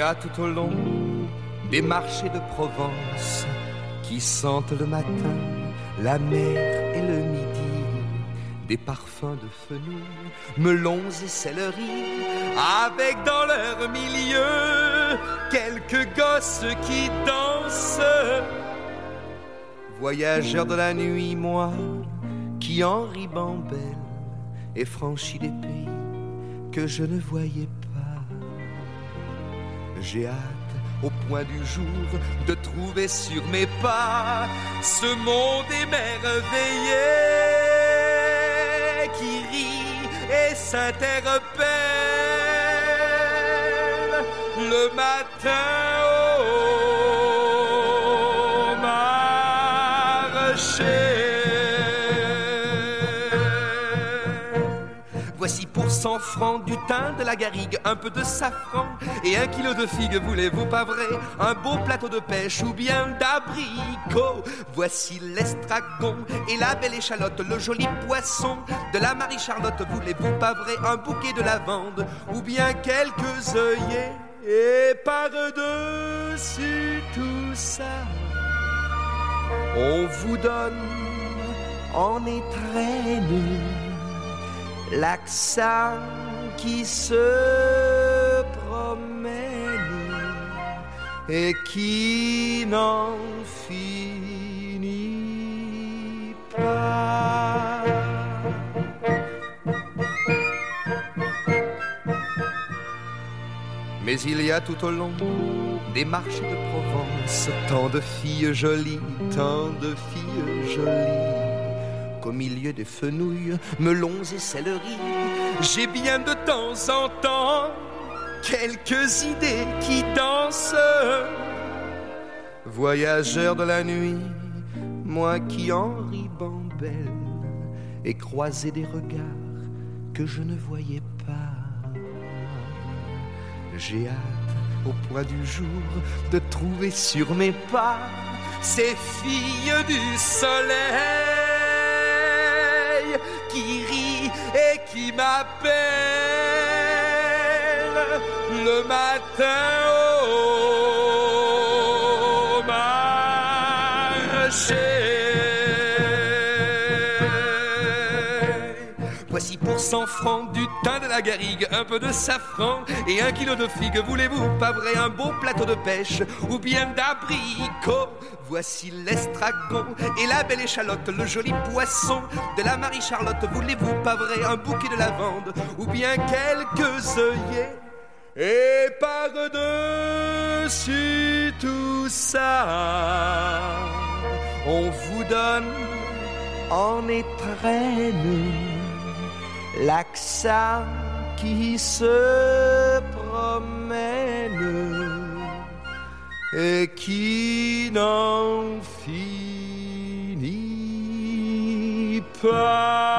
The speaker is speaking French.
a tout au long des marchés de Provence qui sentent le matin la mer et le midi, des parfums de fenouil, melons et céleri, avec dans leur milieu quelques gosses qui dansent. Voyageur de la nuit, moi qui en ribambelle ai franchi des pays que je ne voyais pas. J'ai hâte au point du jour de trouver sur mes pas ce monde émerveillé qui rit et s'interpelle le matin au marché. Voici pour 100 francs du thym, de la garrigue, un peu de safran et 1 kilo de figues, voulez-vous pas vrai? Un beau plateau de pêche ou bien d'abricots. Voici l'estragon et la belle échalote, le joli poisson de la Marie-Charlotte, voulez-vous pas vrai? Un bouquet de lavande ou bien quelques œillets. Et par-dessus tout ça, on vous donne en étrennes l'accent qui se promène et qui n'en finit pas. Mais il y a tout au long des marchés de Provence tant de filles jolies, tant de filles jolies, qu'au milieu des fenouils, melons et céleri, j'ai bien de temps en temps quelques idées qui dansent. Voyageur de la nuit, moi qui en ribambelle ai croisé des regards que je ne voyais pas. J'ai hâte au point du jour de trouver sur mes pas ces filles du soleil qui rit et qui m'appelle le matin au marché. Voici pour 100 francs du thym, de la garrigue, un peu de safran et 1 kilo de figues, voulez-vous pas vrai? Un beau plateau de pêche ou bien d'abricots. Voici l'estragon et la belle échalote, le joli poisson de la Marie-Charlotte, voulez-vous pas vrai? Un bouquet de lavande ou bien quelques œillets. Et par-dessus tout ça, on vous donne en étrennes l'accent qui se promène et qui n'en finit pas.